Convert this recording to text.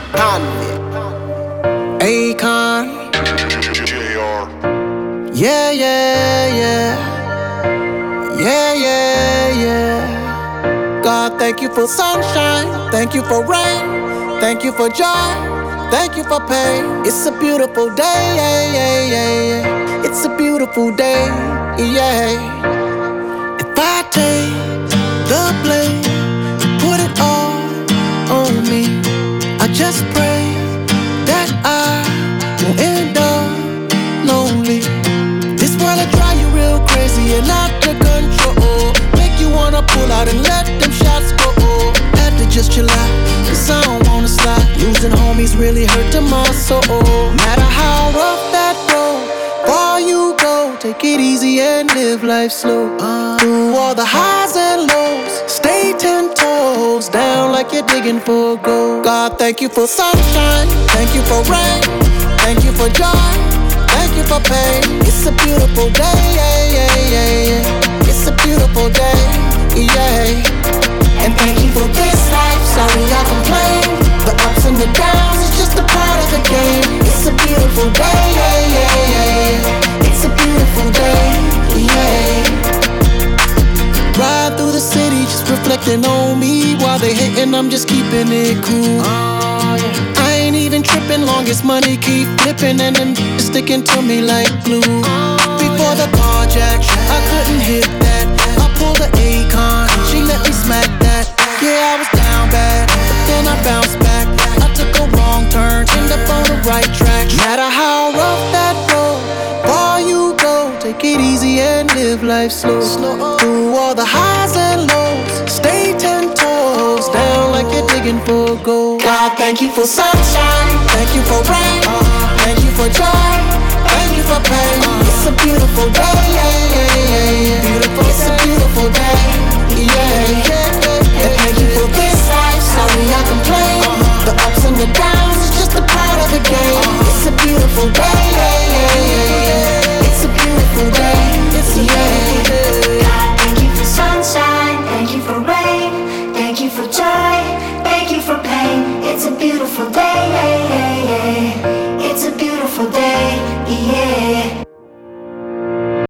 Convict. Akon. Yeah, yeah, yeah. Yeah, yeah, yeah. God, thank you for sunshine. Thank you for rain. Thank you for joy. Thank you for pain. It's a beautiful day, yeah, yeah, yeah, yeah. It's a beautiful day, yeah. If I take the blame, put it all on me. I just pray that I won't end up lonely. This world will drive you real crazy and out of control. Make you wanna pull out and let them shots go. Had to just chill out, 'cause I don't wanna slide. Losing homies really hurting my soul. Matter how rough that road, far you go, take it easy and live life slow. Through all the highs and lows, stay 10 toes down like you're digging for gold. God, thank you for sunshine, thank you for rain, thank you for joy, thank you for pain. It's a beautiful day, yeah, yeah, yeah, yeah. It's a beautiful day, yeah. And thank you for this life, sorry I complain. The ups and the downs, it's just a part of the game. It's a beautiful day, yeah, yeah, yeah. It's a beautiful day, yeah. Ride through the city, just reflecting on me. While they hating, I'm just keeping it cool. I ain't even tripping, long as money keep flipping and them sticking to me like glue. Before the carjack, I couldn't hit that. I pulled the Akon, she let me smack that. Yeah, I was down bad, but then I bounced back. I took a wrong turn, ended up on the right track. Matter how rough that road, far you go, take it easy and live life slow. Through all the highs and lows, stay 10 toes down like you're digging for gold. God, thank you for sunshine, thank you for rain, thank you for joy, thank you for pain. It's a beautiful day, yeah, yeah, yeah. Beautiful, it's a beautiful day, yeah. And thank you for this life, sorry I complain. The ups and the downs, it's just a part of the game. It's a beautiful day, yeah, yeah, yeah. It's a beautiful day, it's a God, thank you for sunshine, thank you for rain, thank you for joy.